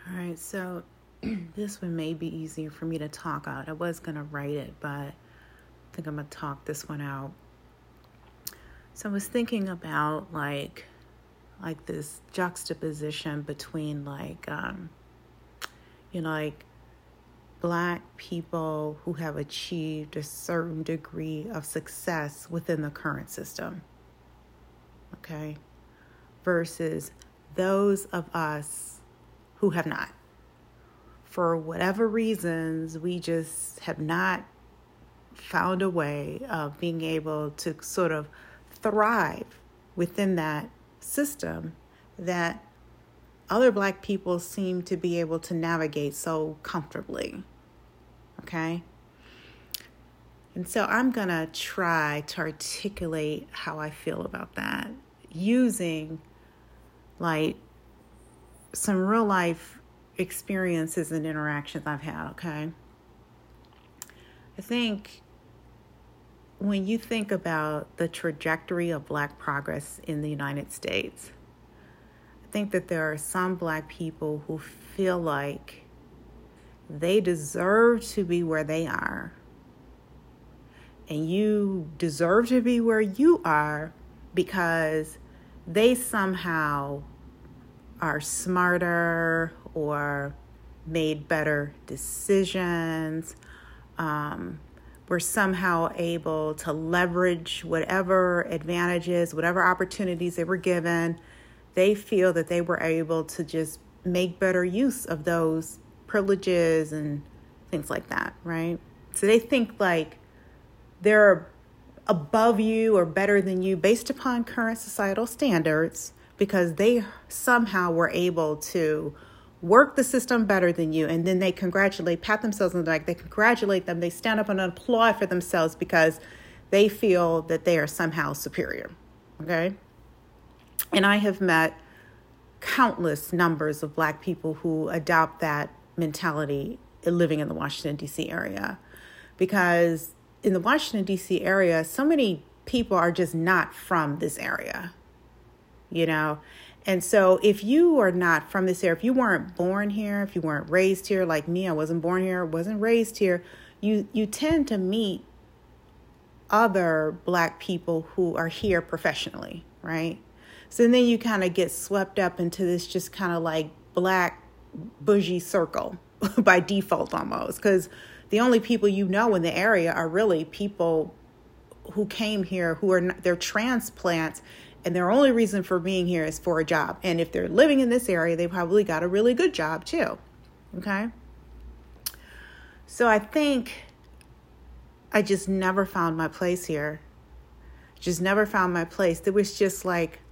All right, so this one may be easier for me to talk out. I was going to write it, but I think I'm going to talk this one out. So I was thinking about like this juxtaposition between like Black people who have achieved a certain degree of success within the current system, okay, versus those of us who have not. For whatever reasons, we just have not found a way of being able to sort of thrive within that system that other Black people seem to be able to navigate so comfortably. Okay? And so I'm going to try to articulate how I feel about that using like some real life experiences and interactions I've had, okay? I think when you think about the trajectory of Black progress in the United States, I think that there are some Black people who feel like they deserve to be where they are. And you deserve to be where you are because they somehow are smarter or made better decisions, were somehow able to leverage whatever advantages, whatever opportunities they were given. They feel that they were able to just make better use of those privileges and things like that, right? So they think like they're above you or better than you based upon current societal standards because they somehow were able to work the system better than you. And then they pat themselves on the back, they congratulate them, they stand up and applaud for themselves because they feel that they are somehow superior, okay? And I have met countless numbers of Black people who adopt that mentality living in the Washington, D.C. area. Because in the Washington, D.C. area, so many people are just not from this area, you know? And so if you are not from this area, if you weren't born here, if you weren't raised here like me, I wasn't born here, wasn't raised here, you tend to meet other Black people who are here professionally, right? So then you kind of get swept up into this just kind of like Black bougie circle by default almost, because the only people you know in the area are really people who came here who are they're transplants, and their only reason for being here is for a job. And if they're living in this area, they probably got a really good job too. Okay. So I think I just never found my place here. Just never found my place. There was just like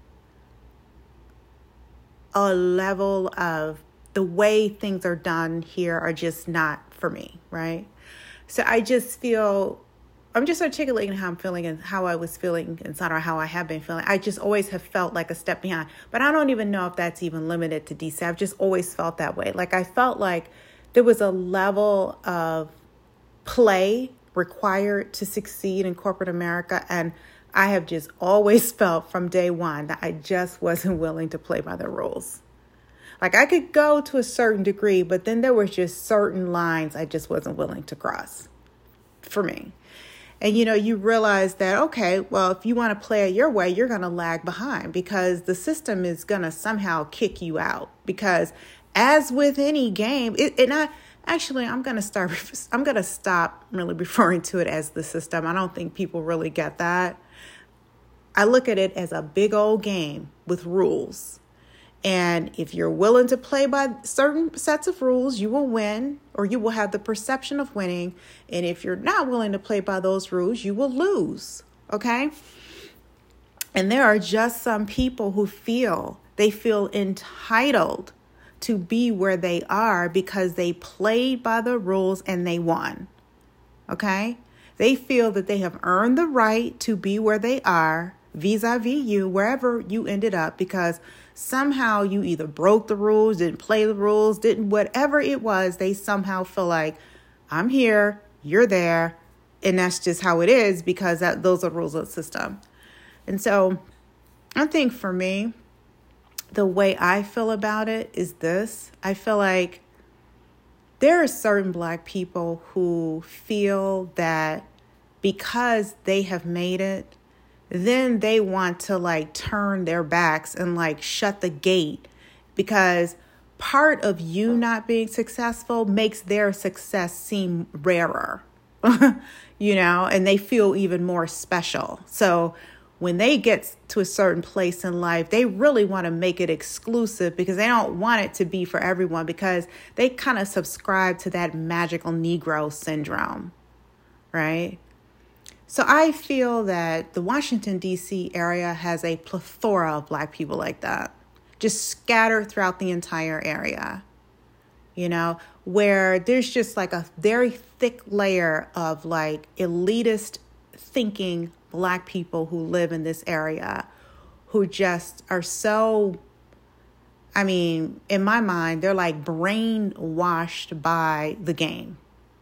a level of the way things are done here are just not for me, right? So I just feel, I'm just articulating how I'm feeling and how I was feeling inside or how I have been feeling. I just always have felt like a step behind, but I don't even know if that's even limited to DC. I've just always felt that way. Like I felt like there was a level of play required to succeed in corporate America. And I have just always felt from day one that I just wasn't willing to play by the rules. Like I could go to a certain degree, but then there was just certain lines I just wasn't willing to cross for me. And, you know, you realize that, okay, well, if you want to play it your way, you're going to lag behind because the system is going to somehow kick you out. Because as with any game, I'm going to stop really referring to it as the system. I don't think people really get that. I look at it as a big old game with rules. And if you're willing to play by certain sets of rules, you will win, or you will have the perception of winning. And if you're not willing to play by those rules, you will lose. Okay? And there are just some people who feel entitled to be where they are because they played by the rules and they won. Okay? They feel that they have earned the right to be where they are vis-a-vis you, wherever you ended up, because somehow you either broke the rules, didn't play the rules, didn't whatever it was, they somehow feel like I'm here, you're there, and that's just how it is because those are rules of the system. And so I think for me, the way I feel about it is this. I feel like there are certain Black people who feel that because they have made it, then they want to like turn their backs and like shut the gate, because part of you not being successful makes their success seem rarer, and they feel even more special. So when they get to a certain place in life, they really want to make it exclusive because they don't want it to be for everyone, because they kind of subscribe to that magical Negro syndrome, right? So I feel that the Washington, D.C. area has a plethora of Black people like that, just scattered throughout the entire area, where there's just like a very thick layer of like elitist thinking Black people who live in this area, who just are so, in my mind, they're like brainwashed by the game.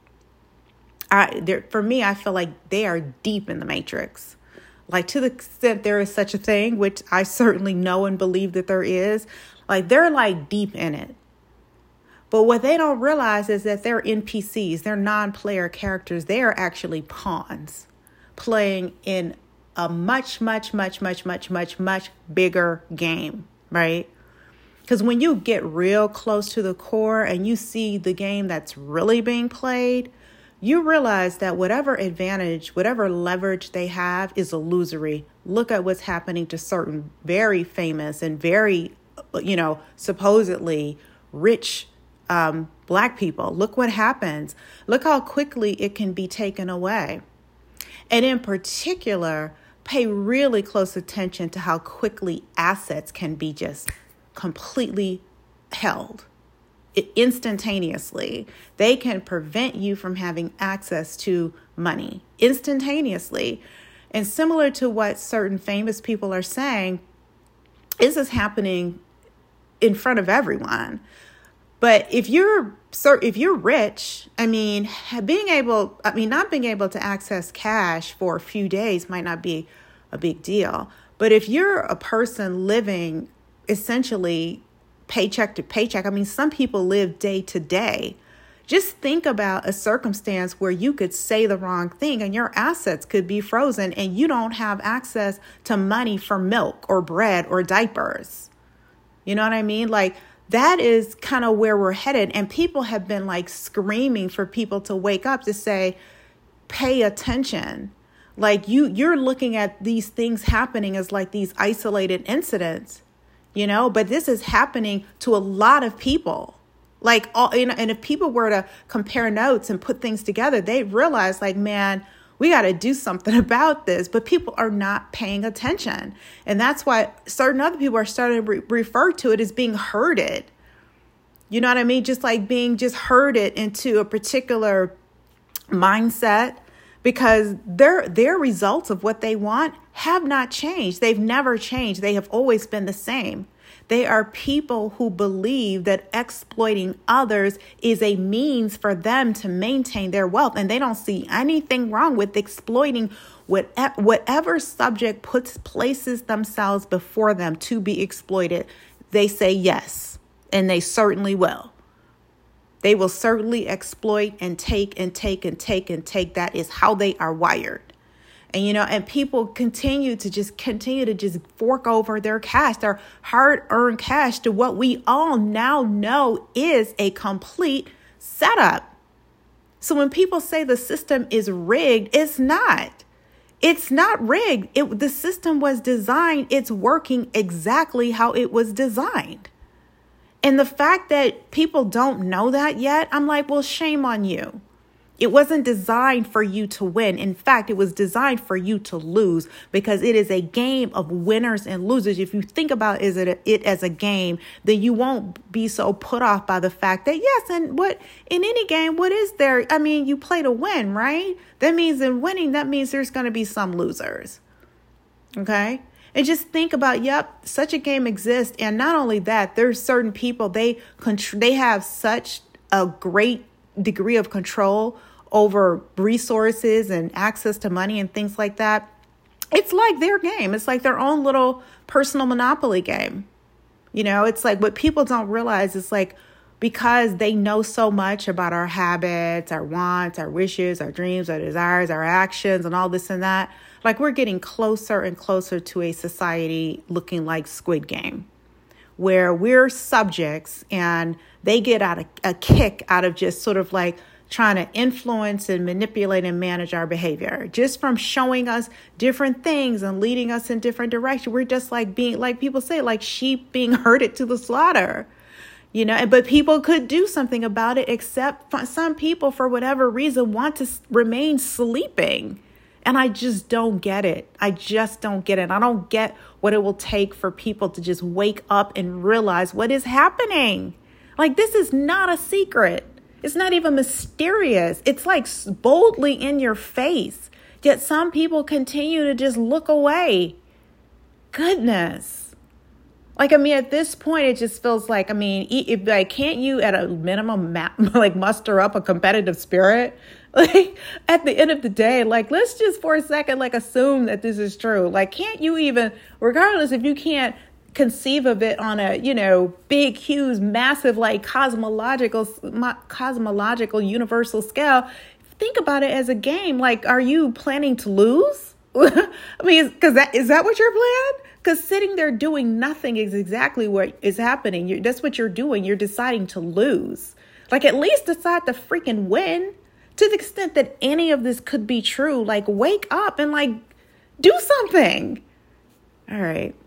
For me, I feel like they are deep in the matrix. Like, to the extent there is such a thing, which I certainly know and believe that there is, like they're like deep in it. But what they don't realize is that they're NPCs, they're non-player characters. They are actually pawns playing in a much, much, much, much, much, much, much bigger game, right? Because when you get real close to the core and you see the game that's really being played, you realize that whatever advantage, whatever leverage they have is illusory. Look at what's happening to certain very famous and very, supposedly rich Black people. Look what happens. Look how quickly it can be taken away. And in particular, pay really close attention to how quickly assets can be just completely held. Instantaneously. They can prevent you from having access to money instantaneously. And similar to what certain famous people are saying, this is happening in front of everyone. But if you're rich, not being able to access cash for a few days might not be a big deal. But if you're a person living essentially paycheck to paycheck, some people live day to day. Just think about a circumstance where you could say the wrong thing and your assets could be frozen and you don't have access to money for milk or bread or diapers. You know what I mean? Like, that is kind of where we're headed. And people have been like screaming for people to wake up, to say, pay attention. Like you're looking at these things happening as like these isolated incidents, but this is happening to a lot of people. Like, and if people were to compare notes and put things together, they realize like, man, we got to do something about this. But people are not paying attention. And that's why certain other people are starting to refer to it as being herded. You know what I mean? Just like being just herded into a particular mindset, because their results of what they want have not changed. They've never changed. They have always been the same. They are people who believe that exploiting others is a means for them to maintain their wealth. And they don't see anything wrong with exploiting whatever subject places themselves before them to be exploited. They say yes, and they certainly will. They will certainly exploit and take and take and take and take. That is how they are wired. And, and people continue to just fork over their cash, their hard-earned cash, to what we all now know is a complete setup. So when people say the system is rigged, it's not. It's not rigged. The system was designed. It's working exactly how it was designed. And the fact that people don't know that yet, I'm like, well, shame on you. It wasn't designed for you to win. In fact, it was designed for you to lose, because it is a game of winners and losers. If you think about it as a game, then you won't be so put off by the fact that, yes, and what in any game, what is there? You play to win, right? That means in winning, that means there's going to be some losers. Okay? And just think about, such a game exists. And not only that, there's certain people, they have such a great degree of control over resources and access to money and things like that. It's like their game. It's like their own little personal monopoly game. It's like what people don't realize is like, because they know so much about our habits, our wants, our wishes, our dreams, our desires, our actions, and all this and that, like we're getting closer and closer to a society looking like Squid Game, where we're subjects and they get a kick out of just sort of like trying to influence and manipulate and manage our behavior just from showing us different things and leading us in different directions. We're just like being, like people say, like sheep being herded to the slaughter. But people could do something about it, except some people, for whatever reason, want to remain sleeping. And I just don't get it. I don't get what it will take for people to just wake up and realize what is happening. Like, this is not a secret. It's not even mysterious. It's like boldly in your face. Yet some people continue to just look away. Goodness. Like, at this point, it just feels like, can't you at a minimum muster up a competitive spirit? Like, at the end of the day, like, let's just for a second, like, assume that this is true. Like, can't you even, regardless if you can't conceive of it on a, big, huge, massive, like cosmological, universal scale, think about it as a game. Like, are you planning to lose? Is that what your plan? Because sitting there doing nothing is exactly what is happening. That's what you're doing. You're deciding to lose. Like, at least decide to freaking win. To the extent that any of this could be true, like, wake up and, like, do something. All right.